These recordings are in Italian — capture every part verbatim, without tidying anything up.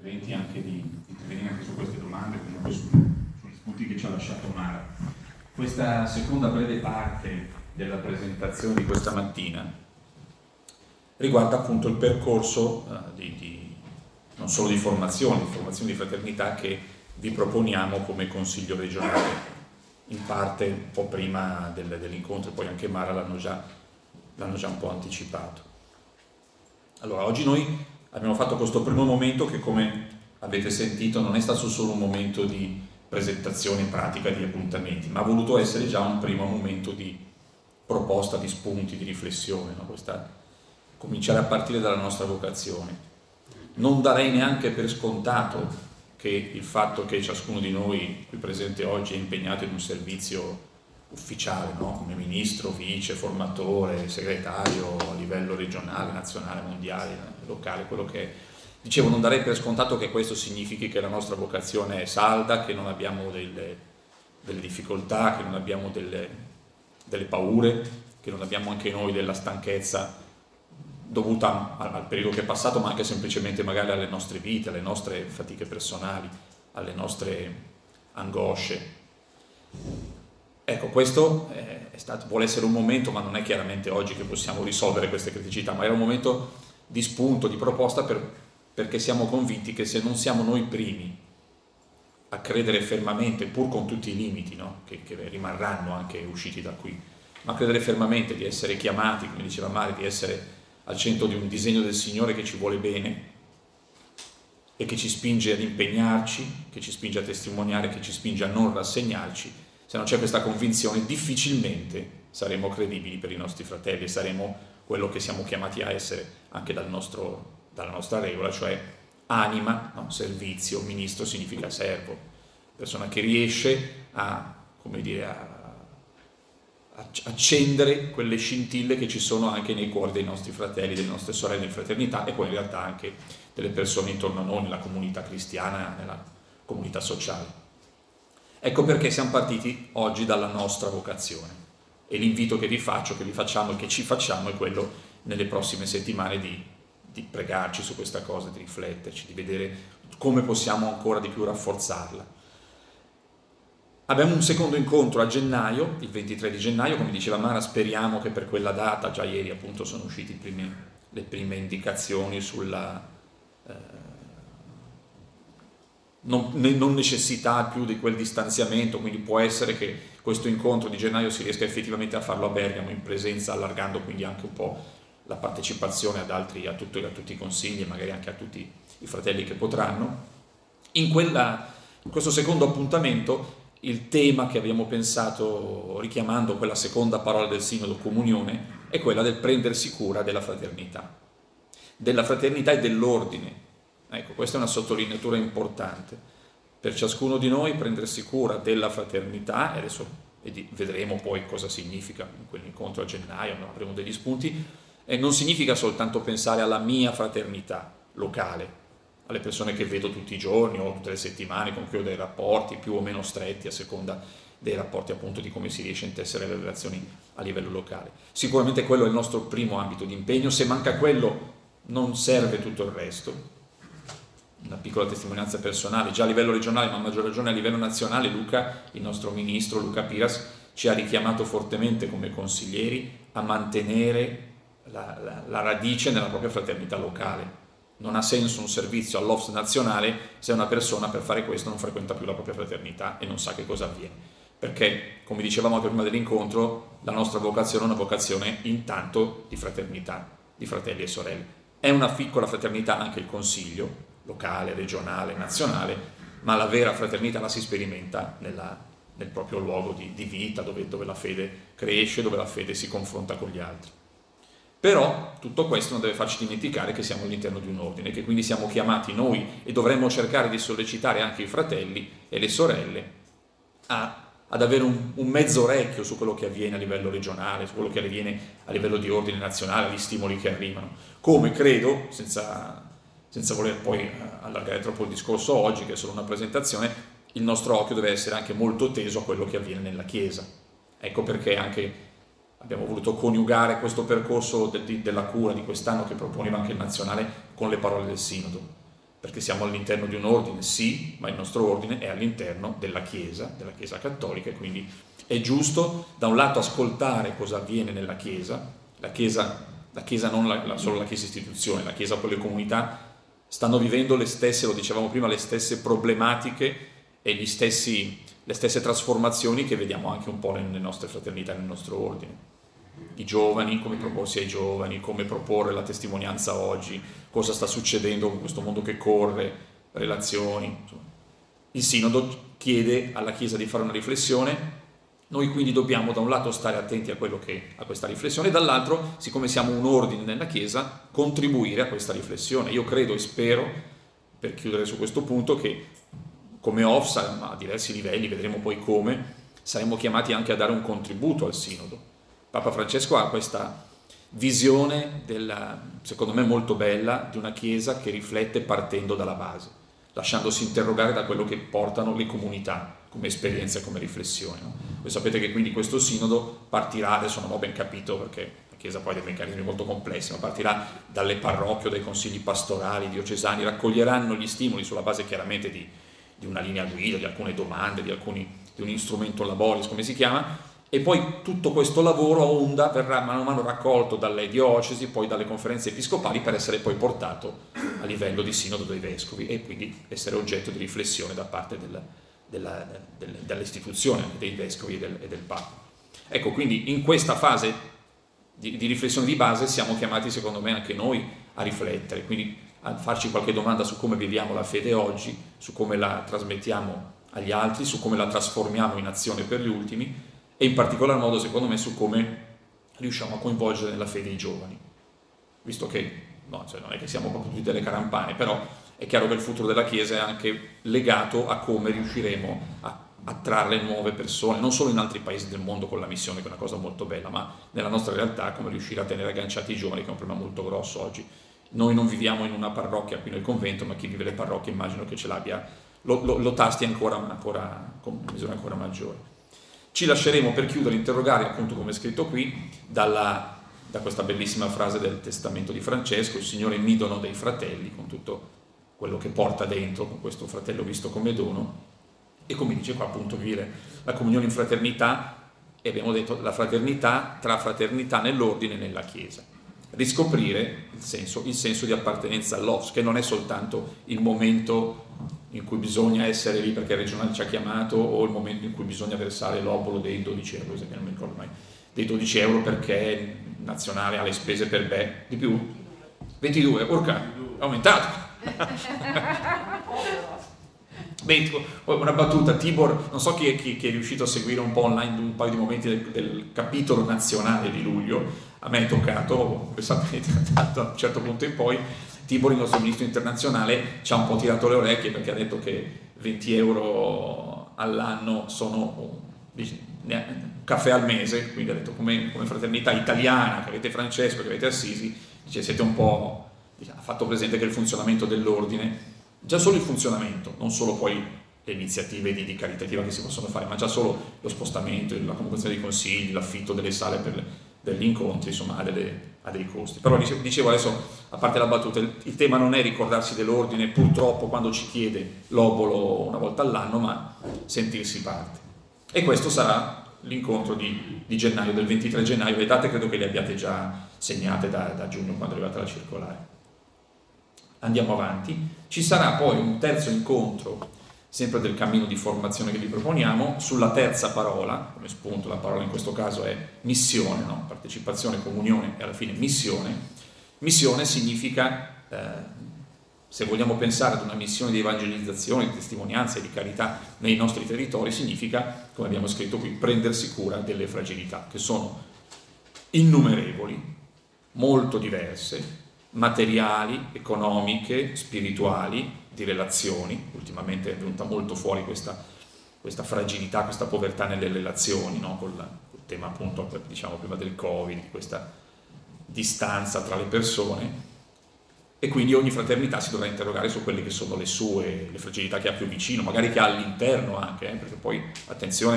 interventi anche di intervenire anche su queste domande, comunque su, sugli spunti che ci ha lasciato Mara. Questa seconda breve parte della presentazione di questa mattina riguarda appunto il percorso uh, di, di, non solo di formazione, di formazione di fraternità che vi proponiamo come Consiglio regionale, in parte un po' prima del, dell'incontro, e poi anche Mara l'hanno già, l'hanno già un po' anticipato. Allora, oggi noi abbiamo fatto questo primo momento che, come avete sentito, non è stato solo un momento di presentazione pratica di appuntamenti, ma ha voluto essere già un primo momento di proposta, di spunti, di riflessione, no? Questa, cominciare a partire dalla nostra vocazione. Non darei neanche per scontato che il fatto che ciascuno di noi qui presente oggi è impegnato in un servizio ufficiale, no? Come ministro, vice, formatore, segretario a livello regionale, nazionale, mondiale, locale, quello che è. Dicevo, non darei per scontato che questo significhi che la nostra vocazione è salda, che non abbiamo delle, delle difficoltà, che non abbiamo delle, delle paure, che non abbiamo anche noi della stanchezza dovuta al periodo che è passato, ma anche semplicemente magari alle nostre vite, alle nostre fatiche personali, alle nostre angosce. Ecco, questo è stato, vuole essere un momento, ma non è chiaramente oggi che possiamo risolvere queste criticità, ma era un momento di spunto, di proposta, per, perché siamo convinti che se non siamo noi primi a credere fermamente, pur con tutti i limiti, no? che, che rimarranno anche usciti da qui, ma a credere fermamente di essere chiamati, come diceva Mari, di essere al centro di un disegno del Signore che ci vuole bene e che ci spinge ad impegnarci, che ci spinge a testimoniare, che ci spinge a non rassegnarci. Se non c'è questa convinzione, difficilmente saremo credibili per i nostri fratelli e saremo quello che siamo chiamati a essere anche dal nostro, dalla nostra regola, cioè anima, no? Servizio, ministro significa servo, persona che riesce a, come dire, a accendere quelle scintille che ci sono anche nei cuori dei nostri fratelli, delle nostre sorelle in fraternità, e poi in realtà anche delle persone intorno a noi, nella comunità cristiana, nella comunità sociale. Ecco perché siamo partiti oggi dalla nostra vocazione, e l'invito che vi faccio, che vi facciamo e che ci facciamo è quello nelle prossime settimane di, di pregarci su questa cosa, di rifletterci, di vedere come possiamo ancora di più rafforzarla. Abbiamo un secondo incontro a gennaio, il ventitré di gennaio, come diceva Mara, speriamo che per quella data, già ieri appunto sono uscite le prime indicazioni sulla eh, non, non necessità più di quel distanziamento, quindi può essere che questo incontro di gennaio si riesca effettivamente a farlo a Bergamo in presenza, allargando quindi anche un po' la partecipazione ad altri, a, tutto, a tutti i consigli e magari anche a tutti i fratelli che potranno. In, quella, in questo secondo appuntamento il tema che abbiamo pensato, richiamando quella seconda parola del Sinodo, comunione, è quella del prendersi cura della fraternità, della fraternità e dell'ordine. Ecco, questa è una sottolineatura importante. Per ciascuno di noi prendersi cura della fraternità, e adesso vedremo poi cosa significa in quell'incontro a gennaio, avremo degli spunti, e non significa soltanto pensare alla mia fraternità locale, alle persone che vedo tutti i giorni o tutte le settimane, con cui ho dei rapporti più o meno stretti a seconda dei rapporti appunto di come si riesce a intessere le relazioni a livello locale. Sicuramente quello è il nostro primo ambito di impegno, se manca quello non serve tutto il resto. Una piccola testimonianza personale, già a livello regionale, ma a maggior ragione a livello nazionale, Luca, il nostro ministro Luca Piras, ci ha richiamato fortemente come consiglieri a mantenere la, la, la radice nella propria fraternità locale. Non ha senso un servizio all'O F S nazionale se una persona per fare questo non frequenta più la propria fraternità e non sa che cosa avviene. Perché, come dicevamo prima dell'incontro, la nostra vocazione è una vocazione intanto di fraternità, di fratelli e sorelle. È una piccola fraternità anche il consiglio, locale, regionale, nazionale, ma la vera fraternità la si sperimenta nella, nel proprio luogo di, di vita, dove, dove la fede cresce, dove la fede si confronta con gli altri. Però tutto questo non deve farci dimenticare che siamo all'interno di un ordine, che quindi siamo chiamati noi, e dovremmo cercare di sollecitare anche i fratelli e le sorelle a, ad avere un, un mezzo orecchio su quello che avviene a livello regionale, su quello che avviene a livello di ordine nazionale, agli stimoli che arrivano. Come credo, senza, senza voler poi allargare troppo il discorso oggi, che è solo una presentazione, il nostro occhio deve essere anche molto teso a quello che avviene nella Chiesa. Ecco perché anche abbiamo voluto coniugare questo percorso de, de, della cura di quest'anno, che proponeva anche il nazionale, con le parole del Sinodo, perché siamo all'interno di un ordine, sì, ma il nostro ordine è all'interno della Chiesa, della Chiesa cattolica, e quindi è giusto da un lato ascoltare cosa avviene nella Chiesa, la Chiesa, la Chiesa non la, la, solo la Chiesa istituzione, la Chiesa poi le comunità stanno vivendo le stesse, lo dicevamo prima, le stesse problematiche e gli stessi, le stesse trasformazioni che vediamo anche un po' nelle nostre fraternità, nel nostro ordine. I giovani, come proporsi ai giovani, come proporre la testimonianza oggi, cosa sta succedendo con questo mondo che corre, relazioni. Insomma. Il Sinodo chiede alla Chiesa di fare una riflessione, noi quindi dobbiamo da un lato stare attenti a, quello che, a questa riflessione, e dall'altro, siccome siamo un ordine nella Chiesa, contribuire a questa riflessione. Io credo e spero, per chiudere su questo punto, che come O F S A, a diversi livelli, vedremo poi come, saremo chiamati anche a dare un contributo al Sinodo. Papa Francesco ha questa visione, della, secondo me molto bella, di una Chiesa che riflette partendo dalla base, lasciandosi interrogare da quello che portano le comunità come esperienza e come riflessione. No? Voi sapete che quindi questo Sinodo partirà, adesso non ho ben capito perché la Chiesa poi ha dei meccanismi molto complessi, ma partirà dalle parrocchie, dai consigli pastorali, diocesani, raccoglieranno gli stimoli sulla base chiaramente di, di una linea guida, di alcune domande, di, alcuni, di un instrumento laboris, come si chiama, e poi tutto questo lavoro a onda verrà mano a mano raccolto dalle diocesi, poi dalle conferenze episcopali, per essere poi portato a livello di Sinodo dei Vescovi e quindi essere oggetto di riflessione da parte della, della, della, dell'istituzione dei Vescovi e del, e del Papa. Ecco, quindi in questa fase di, di riflessione di base siamo chiamati, secondo me, anche noi a riflettere, quindi a farci qualche domanda su come viviamo la fede oggi, su come la trasmettiamo agli altri, su come la trasformiamo in azione per gli ultimi, e in particolar modo, secondo me, su come riusciamo a coinvolgere nella fede i giovani. Visto che, no, cioè non è che siamo proprio tutti delle carampane, però è chiaro che il futuro della Chiesa è anche legato a come riusciremo a attrarre nuove persone, non solo in altri paesi del mondo con la missione, che è una cosa molto bella, ma nella nostra realtà come riuscire a tenere agganciati i giovani, che è un problema molto grosso oggi. Noi non viviamo in una parrocchia qui nel convento, ma chi vive le parrocchie immagino che ce l'abbia, lo, lo, lo tasti ancora, ancora con misure ancora maggiori. Ci lasceremo per chiudere interrogare, appunto come è scritto qui, dalla, da questa bellissima frase del testamento di Francesco: il Signore mi donò dei fratelli, con tutto quello che porta dentro, con questo fratello visto come dono, e come dice qua appunto vivere la comunione in fraternità, e abbiamo detto la fraternità tra fraternità nell'ordine e nella Chiesa. Riscoprire il senso, il senso di appartenenza all'O F S, che non è soltanto il momento in cui bisogna essere lì perché il regionale ci ha chiamato, o il momento in cui bisogna versare l'obolo dei dodici euro, se non mi ricordo mai, dei dodici euro perché il nazionale ha le spese per B E, di più? ventidue, orca, è aumentato. Beh, una battuta, Tibor, non so chi è, chi, chi è riuscito a seguire un po' online un paio di momenti del, del capitolo nazionale di luglio, a me è toccato, come sapete, da un certo punto in poi, Tibor, il nostro ministro internazionale, ci ha un po' tirato le orecchie perché ha detto che venti euro all'anno sono un caffè al mese, quindi ha detto come, come fraternità italiana, che avete Francesco, che avete Assisi, dice, siete un po', ha fatto presente che il funzionamento dell'ordine, già solo il funzionamento, non solo poi le iniziative di, di caritativa che si possono fare, ma già solo lo spostamento, la convocazione dei consigli, l'affitto delle sale per degli incontri, insomma, ha, delle, ha dei costi. Però dicevo adesso, a parte la battuta, il, il tema non è ricordarsi dell'ordine, purtroppo, quando ci chiede l'obolo una volta all'anno, ma sentirsi parte. E questo sarà l'incontro di, di gennaio, del ventitré gennaio. Le date credo che le abbiate già segnate da, da giugno, quando è arrivata la circolare. Andiamo avanti. Ci sarà poi un terzo incontro, sempre del cammino di formazione che vi proponiamo, sulla terza parola, come spunto la parola in questo caso è missione, no? Partecipazione, comunione e alla fine missione. Missione significa, eh, se vogliamo pensare ad una missione di evangelizzazione, di testimonianza e di carità nei nostri territori, significa, come abbiamo scritto qui, prendersi cura delle fragilità, che sono innumerevoli, molto diverse, materiali, economiche, spirituali, di relazioni. Ultimamente è venuta molto fuori questa, questa fragilità, questa povertà nelle relazioni, no? Col, col tema appunto, diciamo prima del Covid, di questa distanza tra le persone, e quindi ogni fraternità si dovrà interrogare su quelle che sono le sue, le fragilità che ha più vicino, magari che ha all'interno anche, eh? Perché poi, attenzione,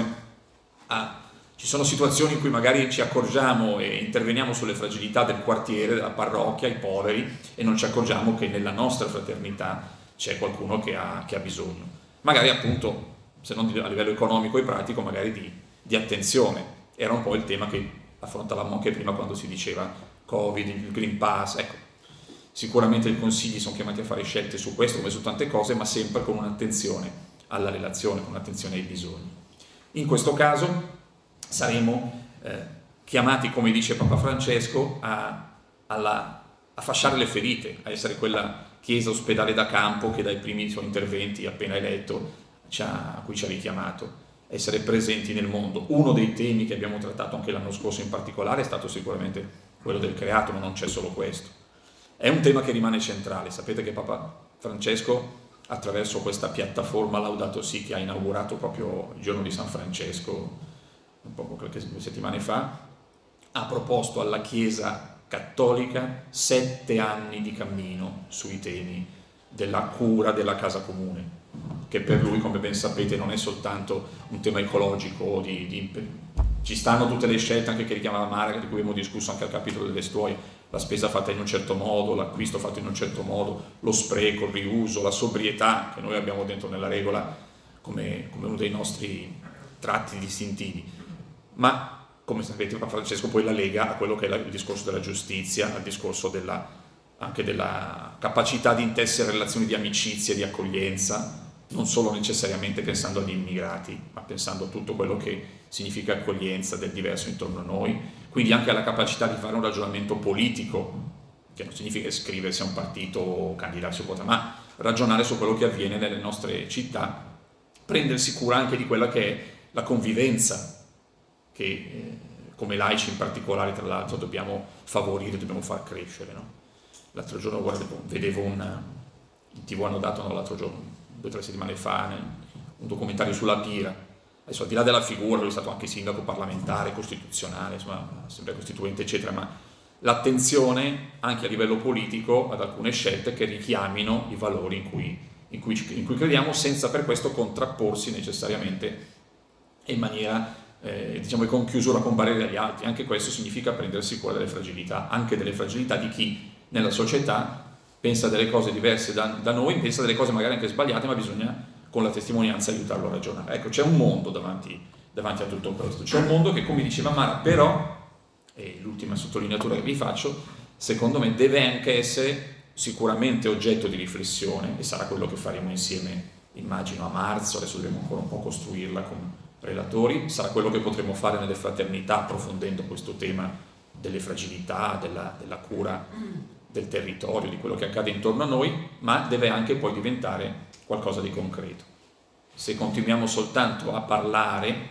a, ci sono situazioni in cui magari ci accorgiamo e interveniamo sulle fragilità del quartiere, della parrocchia, i poveri, e non ci accorgiamo che nella nostra fraternità c'è qualcuno che ha, che ha bisogno. Magari appunto, se non a livello economico e pratico, magari di, di attenzione. Era un po' il tema che affrontavamo anche prima quando si diceva Covid, il Green Pass, ecco. Sicuramente i consigli sono chiamati a fare scelte su questo come su tante cose, ma sempre con un'attenzione alla relazione, con un'attenzione ai bisogni. In questo caso saremo eh, chiamati, come dice Papa Francesco, a, alla, a fasciare le ferite, a essere quella chiesa ospedale da campo che dai primi suoi interventi appena eletto ci ha, a cui ci ha richiamato, essere presenti nel mondo. Uno dei temi che abbiamo trattato anche l'anno scorso in particolare è stato sicuramente quello del creato, ma non c'è solo questo. È un tema che rimane centrale. Sapete che Papa Francesco, attraverso questa piattaforma Laudato Si che ha inaugurato proprio il giorno di San Francesco, un po' qualche due settimane fa, ha proposto alla Chiesa cattolica sette anni di cammino sui temi della cura della casa comune, che per lui, come ben sapete, non è soltanto un tema ecologico, di, di, ci stanno tutte le scelte anche che richiamava Mara, di cui abbiamo discusso anche al capitolo delle stuoie, la spesa fatta in un certo modo, l'acquisto fatto in un certo modo, lo spreco, il riuso, la sobrietà, che noi abbiamo dentro nella regola come, come uno dei nostri tratti distintivi. Ma, come sapete, Papa Francesco poi la lega a quello che è il discorso della giustizia, al discorso della, anche della capacità di intessere relazioni di amicizia, di accoglienza, non solo necessariamente pensando agli immigrati, ma pensando a tutto quello che significa accoglienza del diverso intorno a noi, quindi anche alla capacità di fare un ragionamento politico, che non significa iscriversi a un partito o candidarsi a vota, ma ragionare su quello che avviene nelle nostre città, prendersi cura anche di quella che è la convivenza, che eh, come laici in particolare, tra l'altro, dobbiamo favorire, dobbiamo far crescere, no? L'altro giorno guardavo, vedevo un, in tv hanno dato no, l'altro giorno, due o tre settimane fa, un documentario sulla Pira. Adesso, al di là della figura, lui è stato anche sindaco parlamentare, costituzionale, insomma, sempre costituente, eccetera, ma l'attenzione anche a livello politico ad alcune scelte che richiamino i valori in cui, in cui, in cui crediamo, senza per questo contrapporsi necessariamente in maniera, eh, diciamo, con chiusura, con barriere agli altri. Anche questo significa prendersi cura delle fragilità, anche delle fragilità di chi nella società pensa delle cose diverse da, da noi, pensa delle cose magari anche sbagliate, ma bisogna con la testimonianza aiutarlo a ragionare. Ecco, c'è un mondo davanti, davanti a tutto questo, c'è un mondo che, come diceva Mara, però, e l'ultima sottolineatura che vi faccio, secondo me deve anche essere sicuramente oggetto di riflessione, e sarà quello che faremo insieme, immagino, a marzo. Adesso dobbiamo ancora un po' costruirla con relatori, sarà quello che potremo fare nelle fraternità, approfondendo questo tema delle fragilità, della, della cura del territorio, di quello che accade intorno a noi, ma deve anche poi diventare qualcosa di concreto. Se continuiamo soltanto a parlare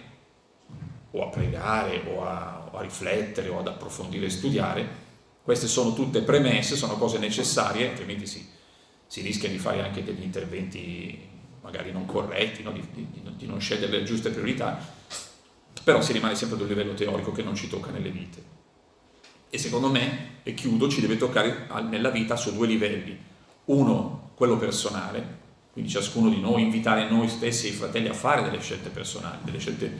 o a pregare o a, o a riflettere o ad approfondire e studiare, queste sono tutte premesse, sono cose necessarie, altrimenti si, si rischia di fare anche degli interventi magari non corretti, no? di, di, di non scegliere le giuste priorità, però si rimane sempre ad un livello teorico che non ci tocca nelle vite. E secondo me, e chiudo, ci deve toccare nella vita su due livelli. Uno, quello personale, quindi ciascuno di noi, invitare noi stessi e i fratelli a fare delle scelte personali, delle scelte,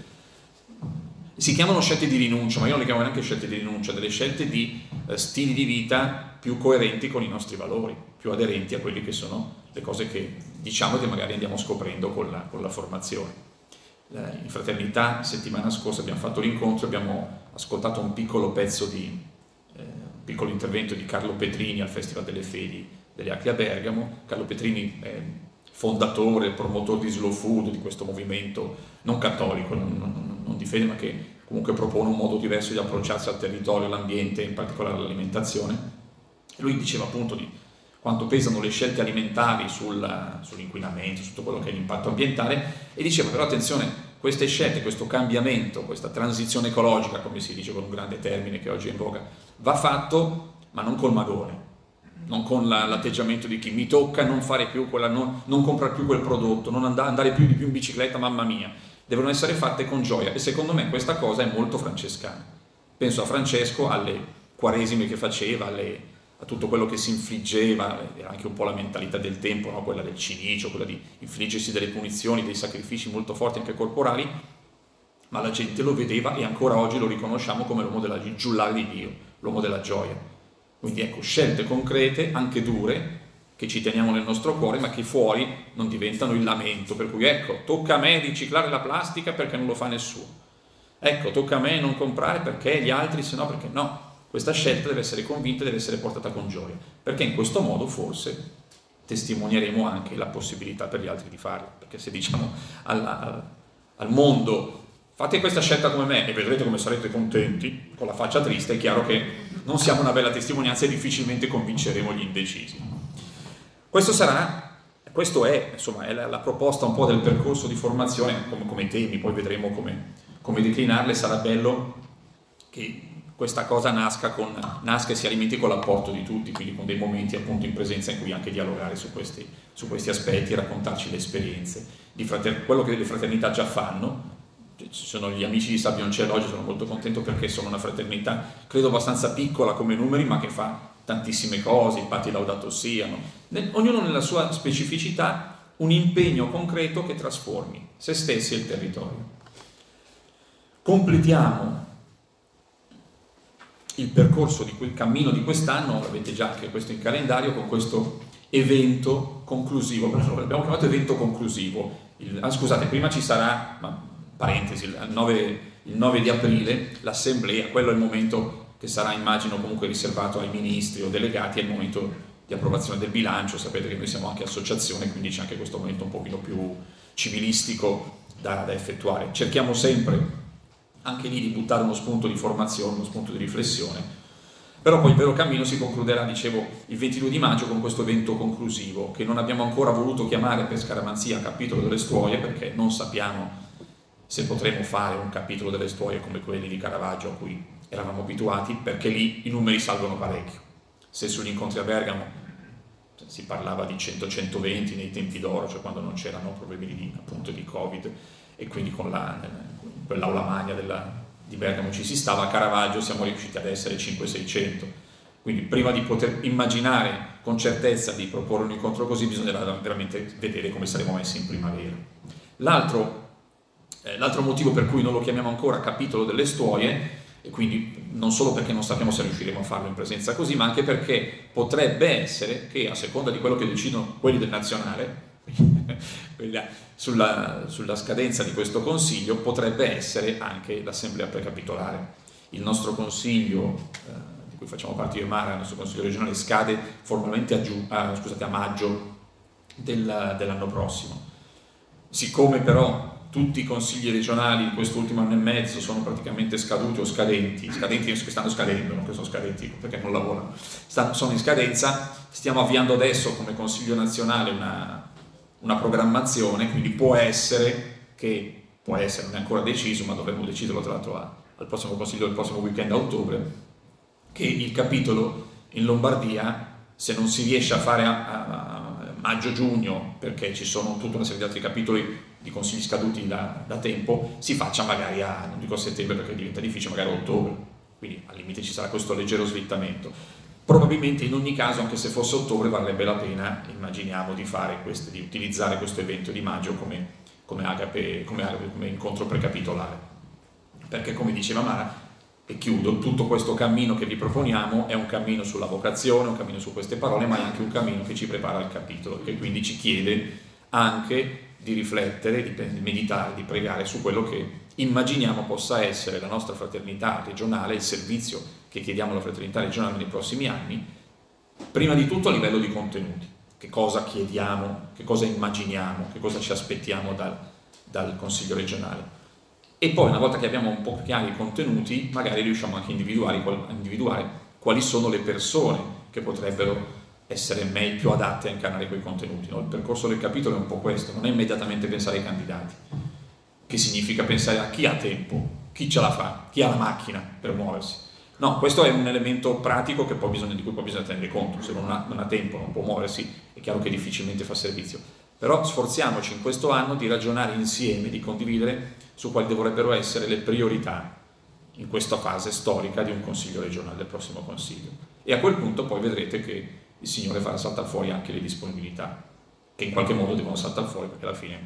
si chiamano scelte di rinuncia, ma io non le chiamo neanche scelte di rinuncia, delle scelte di eh, stili di vita più coerenti con i nostri valori, più aderenti a quelli che sono le cose che diciamo che magari andiamo scoprendo con la, con la formazione. In fraternità, settimana scorsa abbiamo fatto l'incontro, abbiamo ascoltato un piccolo pezzo di, eh, un piccolo intervento di Carlo Petrini al Festival delle Fedi delle Acri a Bergamo. Carlo Petrini è fondatore, promotore di Slow Food, di questo movimento non cattolico, non, non, non di fede, ma che comunque propone un modo diverso di approcciarsi al territorio, all'ambiente, in particolare all'alimentazione. Lui diceva appunto di quanto pesano le scelte alimentari sul, sull'inquinamento, su tutto quello che è l'impatto ambientale, e diceva però attenzione, queste scelte, questo cambiamento, questa transizione ecologica, come si dice con un grande termine che oggi è in voga, va fatto ma non col magone, non con la, l'atteggiamento di chi mi tocca non fare più quella, non, non comprare più quel prodotto, non andare, andare più di più in bicicletta, mamma mia, devono essere fatte con gioia. E secondo me questa cosa è molto francescana. Penso a Francesco, alle quaresime che faceva, alle, a tutto quello che si infliggeva, era anche un po' la mentalità del tempo, no? Quella del cilicio, quella di infliggersi delle punizioni, dei sacrifici molto forti anche corporali, ma la gente lo vedeva e ancora oggi lo riconosciamo come l'uomo della giullare di Dio, l'uomo della gioia. Quindi ecco, scelte concrete, anche dure, che ci teniamo nel nostro cuore, ma che fuori non diventano il lamento, per cui ecco, tocca a me riciclare la plastica perché non lo fa nessuno, ecco, tocca a me non comprare perché gli altri, se no perché no. Questa scelta deve essere convinta, deve essere portata con gioia, perché in questo modo forse testimonieremo anche la possibilità per gli altri di farlo, perché se diciamo alla, al, al mondo fate questa scelta come me e vedrete come sarete contenti, con la faccia triste, è chiaro che non siamo una bella testimonianza e difficilmente convinceremo gli indecisi. Questo sarà, questo è, insomma, è la, la proposta un po' del percorso di formazione, come, come temi, poi vedremo come, come declinarle. Sarà bello che questa cosa nasca, con, nasca e si alimenti con l'apporto di tutti, quindi con dei momenti appunto in presenza in cui anche dialogare su questi, su questi aspetti, raccontarci le esperienze, di frater- quello che le fraternità già fanno. Ci sono gli amici di Sabbioncello oggi, sono molto contento perché sono una fraternità, credo abbastanza piccola come numeri, ma che fa tantissime cose, i Patti Laudato Siano, ognuno nella sua specificità, un impegno concreto che trasformi se stessi e il territorio. Completiamo il percorso di quel cammino di quest'anno, avete già anche questo in calendario, con questo evento conclusivo, l'abbiamo chiamato evento conclusivo. Il, ah, scusate, prima ci sarà, ma, parentesi, il nove, il nove di aprile l'assemblea, quello è il momento che sarà, immagino, comunque riservato ai ministri o delegati, è il momento di approvazione del bilancio. Sapete che noi siamo anche associazione, quindi c'è anche questo momento un pochino più civilistico da, da effettuare. Cerchiamo sempre anche lì di buttare uno spunto di formazione, uno spunto di riflessione, però poi il vero cammino si concluderà, dicevo, il ventidue di maggio con questo evento conclusivo, che non abbiamo ancora voluto chiamare per scaramanzia capitolo delle stuoie, perché non sappiamo se potremo fare un capitolo delle stuoie come quelli di Caravaggio a cui eravamo abituati, perché lì i numeri salgono parecchio. Se sugli incontri a Bergamo si parlava di cento centoventi nei tempi d'oro, cioè quando non c'erano problemi di, appunto, di Covid, e quindi con la, quell'aula magna della, di Bergamo ci si stava, a Caravaggio siamo riusciti ad essere cinquecento seicento. Quindi prima di poter immaginare con certezza di proporre un incontro così bisognava veramente vedere come saremo messi in primavera. L'altro, eh, l'altro motivo per cui non lo chiamiamo ancora capitolo delle stuoie, e quindi non solo perché non sappiamo se riusciremo a farlo in presenza così, ma anche perché potrebbe essere che, a seconda di quello che decidono quelli del nazionale, sulla, sulla scadenza di questo consiglio, potrebbe essere anche l'assemblea precapitolare. Il nostro consiglio, eh, di cui facciamo parte io e Mara, il nostro consiglio regionale, scade formalmente a, giu, ah, scusate, a maggio del, dell'anno prossimo. Siccome però tutti i consigli regionali in quest'ultimo anno e mezzo sono praticamente scaduti o scadenti, scadenti che stanno scadendo, non che sono scadenti perché non lavorano, stanno, sono in scadenza, stiamo avviando adesso come Consiglio nazionale una, una programmazione, quindi può essere che, può essere, non è ancora deciso, ma dovremmo deciderlo tra l'altro al prossimo Consiglio del prossimo weekend a ottobre, che il capitolo in Lombardia, se non si riesce a fare a, a, a maggio-giugno, perché ci sono tutta una serie di altri capitoli di consigli scaduti da, da tempo, si faccia magari a, non dico a settembre perché diventa difficile, magari a ottobre, quindi al limite ci sarà questo leggero slittamento. Probabilmente in ogni caso, anche se fosse ottobre, varrebbe la pena, immaginiamo, di fare questo, di utilizzare questo evento di maggio come, come, agape, come, agape, come incontro precapitolare, perché come diceva Mara, e chiudo, tutto questo cammino che vi proponiamo è un cammino sulla vocazione, un cammino su queste parole, ma è anche un cammino che ci prepara al capitolo, che quindi ci chiede anche di riflettere, di meditare, di pregare su quello che immaginiamo possa essere la nostra fraternità regionale, il servizio che chiediamo alla fraternità regionale nei prossimi anni, prima di tutto a livello di contenuti. Che cosa chiediamo, che cosa immaginiamo, che cosa ci aspettiamo dal, dal Consiglio regionale. E poi, una volta che abbiamo un po' chiari i contenuti, magari riusciamo anche a individuare, a individuare quali sono le persone che potrebbero essere meglio, più adatte a incarnare quei contenuti. No? Il percorso del capitolo è un po' questo, non è immediatamente pensare ai candidati, che significa pensare a chi ha tempo, chi ce la fa, chi ha la macchina per muoversi. No, questo è un elemento pratico che poi bisogna, di cui poi bisogna tenere conto. Se non ha, non ha tempo, non può muoversi, è chiaro che difficilmente fa servizio. Però sforziamoci in questo anno di ragionare insieme, di condividere su quali dovrebbero essere le priorità in questa fase storica di un consiglio regionale, del prossimo consiglio. E a quel punto poi vedrete che il Signore farà saltare fuori anche le disponibilità, che in qualche modo devono saltare fuori, perché alla fine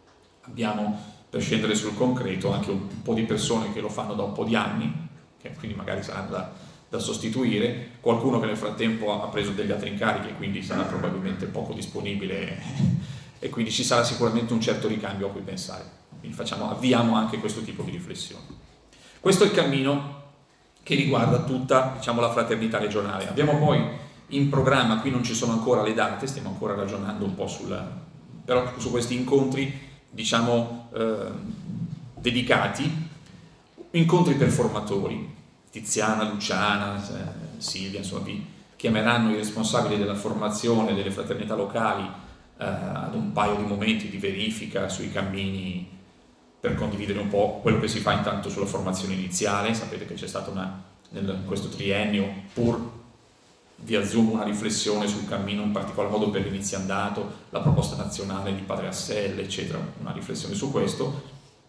abbiamo, per scendere sul concreto, anche un po' di persone che lo fanno da un po' di anni, che quindi magari saranno da, da sostituire, qualcuno che nel frattempo ha preso degli altri incarichi e quindi sarà probabilmente poco disponibile e quindi ci sarà sicuramente un certo ricambio a cui pensare. Quindi facciamo, avviamo anche questo tipo di riflessione. Questo è il cammino che riguarda tutta, diciamo, la fraternità regionale. Abbiamo poi in programma, qui non ci sono ancora le date, stiamo ancora ragionando un po' sul, però su questi incontri, diciamo, eh, dedicati, incontri per formatori. Tiziana, Luciana, eh, Silvia, insomma, vi chiameranno i responsabili della formazione delle fraternità locali eh, ad un paio di momenti di verifica sui cammini per condividere un po' quello che si fa intanto sulla formazione iniziale. Sapete che c'è stata una, nel, questo triennio, pur via Zoom, una riflessione sul cammino, in particolar modo per l'iniziandato, la proposta nazionale di Padre Asselle, eccetera, una riflessione su questo,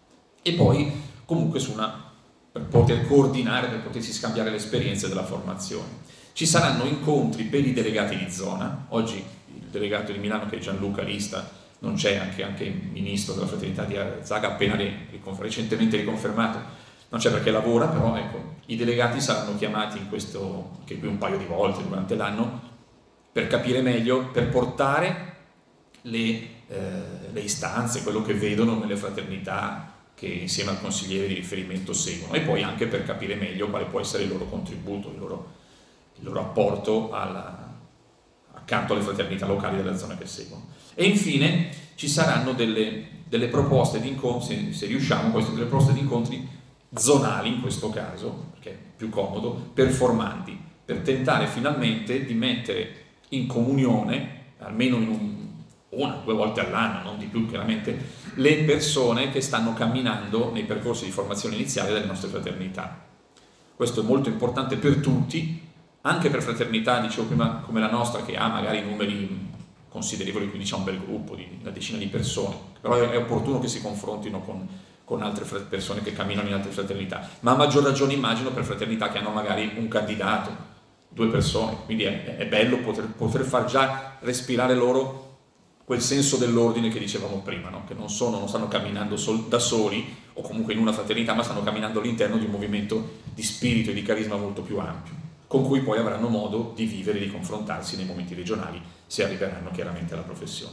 e poi comunque su una, per poter coordinare, per potersi scambiare le esperienze della formazione. Ci saranno incontri per i delegati di zona. Oggi il delegato di Milano, che è Gianluca Lista, non c'è, anche, anche il ministro della fraternità di Zaga, appena recentemente riconfermato, non c'è perché lavora, però ecco, i delegati saranno chiamati in questo, che qui un paio di volte durante l'anno, per capire meglio, per portare le, eh, le istanze, quello che vedono nelle fraternità che insieme al consigliere di riferimento seguono, e poi anche per capire meglio quale può essere il loro contributo, il loro, il loro apporto alla, accanto alle fraternità locali della zona che seguono. E infine ci saranno delle, delle proposte di incontri, se, se riusciamo, queste delle proposte di incontri zonali in questo caso, perché è più comodo, per formanti, per tentare finalmente di mettere in comunione, almeno in un, una o due volte all'anno, non di più chiaramente, le persone che stanno camminando nei percorsi di formazione iniziale delle nostre fraternità. Questo è molto importante per tutti, anche per fraternità, dicevo prima, come la nostra, che ha magari numeri considerevoli, quindi c'è un bel gruppo di una decina di persone, però è, è opportuno che si confrontino con, con altre persone che camminano in altre fraternità, ma a maggior ragione immagino per fraternità che hanno magari un candidato, due persone, quindi è, è bello poter, poter far già respirare loro quel senso dell'ordine che dicevamo prima, no? Che non, sono, non stanno camminando sol, da soli o comunque in una fraternità, ma stanno camminando all'interno di un movimento di spirito e di carisma molto più ampio, con cui poi avranno modo di vivere e di confrontarsi nei momenti regionali, se arriveranno chiaramente alla professione.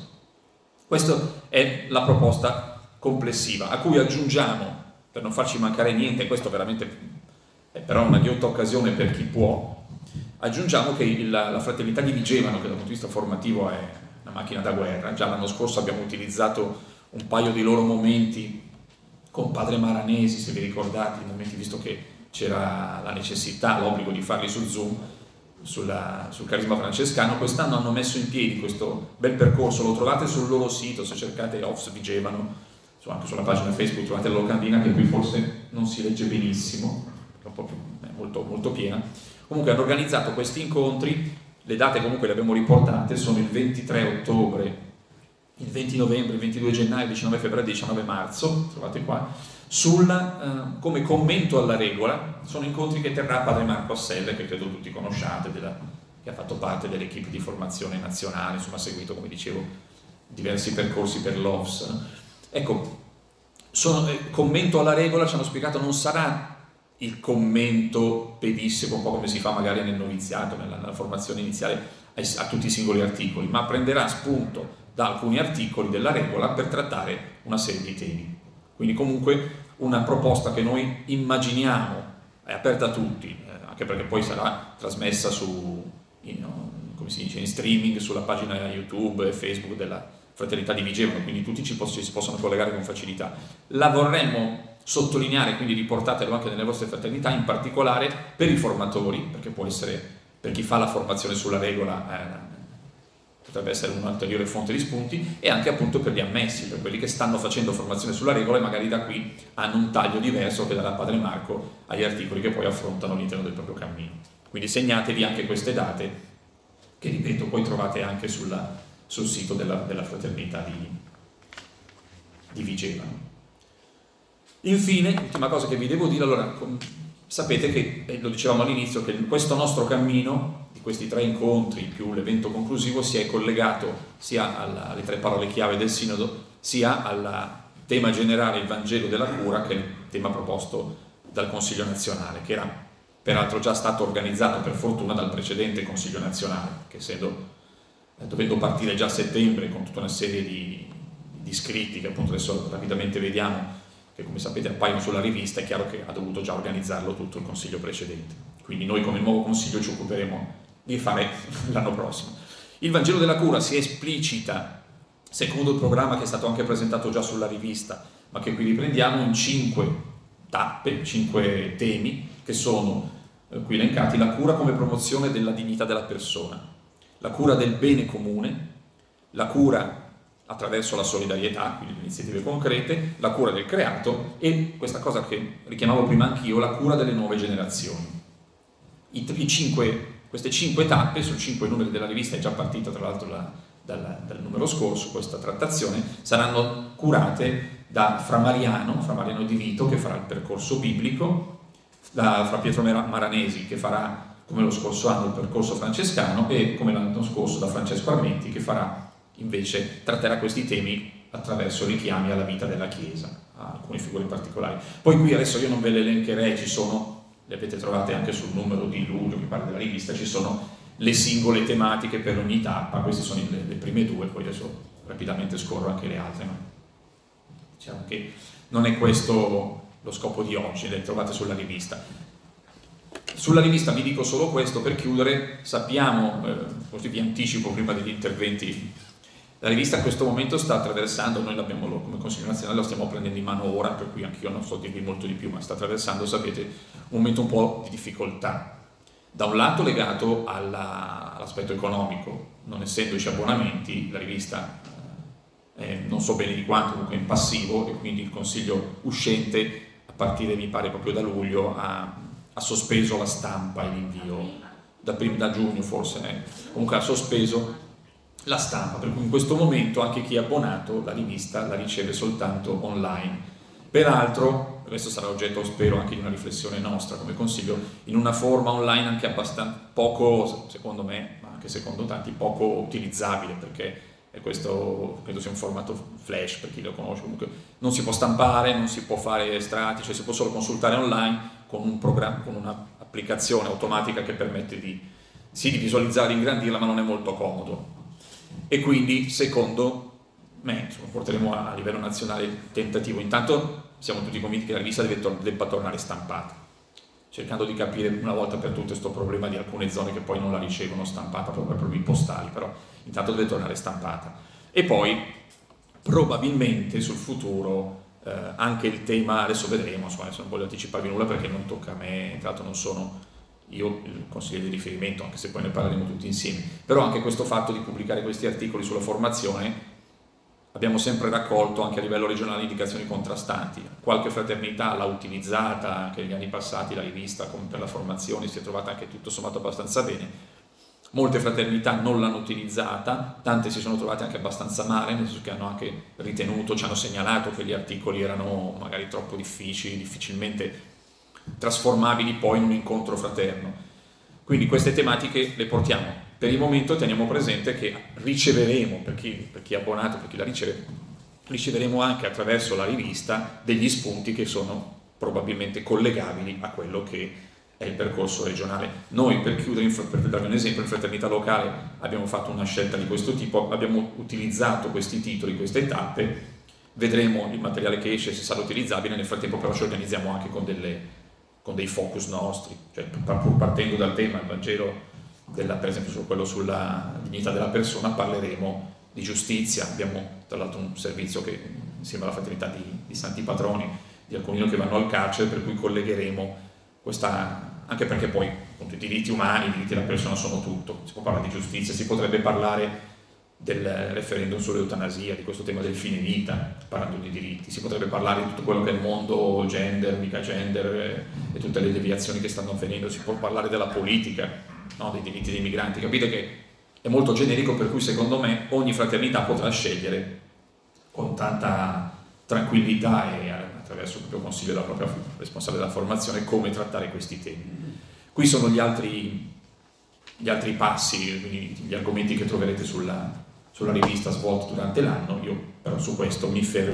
Questa è la proposta complessiva, a cui aggiungiamo, per non farci mancare niente, questo veramente è però una ghiotta occasione per chi può, aggiungiamo che il, la fraternità di Vigevano, che dal punto di vista formativo è una macchina da guerra, già l'anno scorso abbiamo utilizzato un paio di loro momenti con Padre Maranesi, se vi ricordate, i momenti, visto che c'era la necessità, l'obbligo di farli su Zoom, sulla, sul carisma francescano. Quest'anno hanno messo in piedi questo bel percorso, lo trovate sul loro sito, se cercate O F S Vigevano, anche sulla pagina Facebook trovate la locandina, che qui forse non si legge benissimo, è, un po' più, è molto, molto piena. Comunque hanno organizzato questi incontri, le date comunque le abbiamo riportate, sono il ventitré ottobre, il venti novembre, il ventidue gennaio, il diciannove febbraio e il diciannove marzo, trovate qua, sul, eh, come commento alla regola. Sono incontri che terrà Padre Marco Asselle, che credo tutti conosciate, della, che ha fatto parte dell'equipe di formazione nazionale, insomma ha seguito, come dicevo, diversi percorsi per l'O F S. Ecco, sono, eh, commento alla regola, ci hanno spiegato, non sarà il commento pedissequo, un po' come si fa magari nel noviziato, nella, nella formazione iniziale, a, a tutti i singoli articoli, ma prenderà spunto da alcuni articoli della regola per trattare una serie di temi. Quindi comunque una proposta che noi immaginiamo, è aperta a tutti, eh, anche perché poi sarà trasmessa su, in, come si dice, in streaming sulla pagina YouTube e Facebook della Fraternità di Vigevano, quindi tutti ci, poss- ci si possono collegare con facilità. La vorremmo sottolineare, quindi riportatelo anche nelle vostre fraternità, in particolare per i formatori, perché può essere, per chi fa la formazione sulla regola, eh, potrebbe essere un'ulteriore fonte di spunti, e anche appunto per gli ammessi, per quelli che stanno facendo formazione sulla regola e magari da qui hanno un taglio diverso che darà Padre Marco agli articoli che poi affrontano all'interno del proprio cammino. Quindi segnatevi anche queste date, che ripeto poi trovate anche sulla, sul sito della, della Fraternità di, di Vigevano. Infine, l'ultima cosa che vi devo dire, allora, com- sapete che, eh, lo dicevamo all'inizio, che questo nostro cammino, di questi tre incontri più l'evento conclusivo, si è collegato sia alla, alle tre parole chiave del Sinodo, sia al tema generale, il Vangelo della cura, che è il tema proposto dal Consiglio nazionale, che era peraltro già stato organizzato per fortuna dal precedente Consiglio nazionale, che essendo, eh, dovendo partire già a settembre con tutta una serie di, di scritti che appunto adesso rapidamente vediamo, che come sapete appaiono sulla rivista, è chiaro che ha dovuto già organizzarlo tutto il Consiglio precedente. Quindi noi come nuovo Consiglio ci occuperemo di fare l'anno prossimo. Il Vangelo della cura si esplicita, secondo il programma che è stato anche presentato già sulla rivista, ma che qui riprendiamo, in cinque tappe, cinque temi, che sono eh, qui elencati: la cura come promozione della dignità della persona, la cura del bene comune, la cura attraverso la solidarietà, quindi le iniziative concrete, la cura del creato e questa cosa che richiamavo prima anch'io, la cura delle nuove generazioni. I, i cinque, queste cinque tappe, su cinque numeri della rivista, è già partita tra l'altro la, dal, dal numero scorso questa trattazione, saranno curate da Fra Mariano, Fra Mariano Di Vito, che farà il percorso biblico, da Fra Pietro Maranesi, che farà come lo scorso anno il percorso francescano, e come l'anno scorso da Francesco Armenti, che farà invece tratterà questi temi attraverso richiami alla vita della Chiesa, a alcune figure particolari. Poi qui adesso io non ve le elencherei, ci sono, le avete trovate anche sul numero di luglio che parla della rivista, ci sono le singole tematiche per ogni tappa, queste sono le, le prime due, poi adesso rapidamente scorro anche le altre, ma diciamo che non è questo lo scopo di oggi, le trovate sulla rivista. Sulla rivista vi dico solo questo per chiudere, sappiamo, eh, così vi anticipo prima degli interventi. La rivista in questo momento sta attraversando, noi l'abbiamo come Consiglio nazionale, lo stiamo prendendo in mano ora, per cui anche io non so dirvi molto di più, ma sta attraversando, sapete, un momento un po' di difficoltà. Da un lato legato alla, all'aspetto economico, non essendoci abbonamenti, la rivista eh, non so bene di quanto, comunque in passivo, e quindi il Consiglio uscente, a partire mi pare proprio da luglio, ha, ha sospeso la stampa e l'invio, da, da giugno forse, eh. comunque ha sospeso la stampa, per cui in questo momento anche chi è abbonato la rivista la riceve soltanto online. Peraltro, questo sarà oggetto, spero, anche di una riflessione nostra come Consiglio, in una forma online anche abbastanza poco, secondo me, ma anche secondo tanti, poco utilizzabile, perché è questo, credo sia un formato flash per chi lo conosce, comunque non si può stampare, non si può fare estratti, cioè si può solo consultare online con un programma, con un'applicazione automatica che permette di, sì, di visualizzare, ingrandirla, ma non è molto comodo. E quindi, secondo me, insomma, porteremo a, a livello nazionale il tentativo. Intanto siamo tutti convinti che la rivista deve tor- debba tornare stampata, cercando di capire una volta per tutte questo problema di alcune zone che poi non la ricevono stampata proprio per problemi postali, però intanto deve tornare stampata. E poi probabilmente sul futuro eh, anche il tema, adesso vedremo, insomma, adesso non voglio anticiparvi nulla perché non tocca a me, tra l'altro non sono io il consigliere di riferimento, anche se poi ne parleremo tutti insieme, però anche questo fatto di pubblicare questi articoli sulla formazione abbiamo sempre raccolto anche a livello regionale indicazioni contrastanti. Qualche fraternità l'ha utilizzata anche negli anni passati, la rivista per la formazione si è trovata anche tutto sommato abbastanza bene, molte fraternità non l'hanno utilizzata, tante si sono trovate anche abbastanza male, nel senso che hanno anche ritenuto, ci hanno segnalato che gli articoli erano magari troppo difficili, difficilmente trasformabili poi in un incontro fraterno. Quindi queste tematiche le portiamo. Per il momento teniamo presente che riceveremo, per chi, per chi è abbonato, per chi la riceve, riceveremo anche attraverso la rivista degli spunti che sono probabilmente collegabili a quello che è il percorso regionale. Noi, per chiudere, per darvi un esempio, in Fraternità Locale abbiamo fatto una scelta di questo tipo, abbiamo utilizzato questi titoli, queste tappe, vedremo il materiale che esce se sarà utilizzabile, nel frattempo però ci organizziamo anche con delle con dei focus nostri, cioè pur partendo dal tema, il Vangelo, della, per esempio su quello sulla dignità della persona, parleremo di giustizia, abbiamo tra l'altro un servizio che insieme alla fraternità di, di Santi Patroni, di alcuni che vanno al carcere, per cui collegheremo questa, anche perché poi appunto, i diritti umani, i diritti della persona sono tutto, si può parlare di giustizia, si potrebbe parlare del referendum sull'eutanasia, di questo tema del fine vita, parlando di diritti, si potrebbe parlare di tutto quello che è il mondo gender, mica gender e, e tutte le deviazioni che stanno avvenendo, si può parlare della politica, no, dei diritti dei migranti, capite che è molto generico, per cui secondo me ogni fraternità potrà scegliere con tanta tranquillità e attraverso il proprio consiglio della propria responsabile della formazione come trattare questi temi. Qui sono gli altri, gli altri passi, quindi gli argomenti che troverete sulla sulla rivista svolta durante l'anno, io però su questo mi fermo.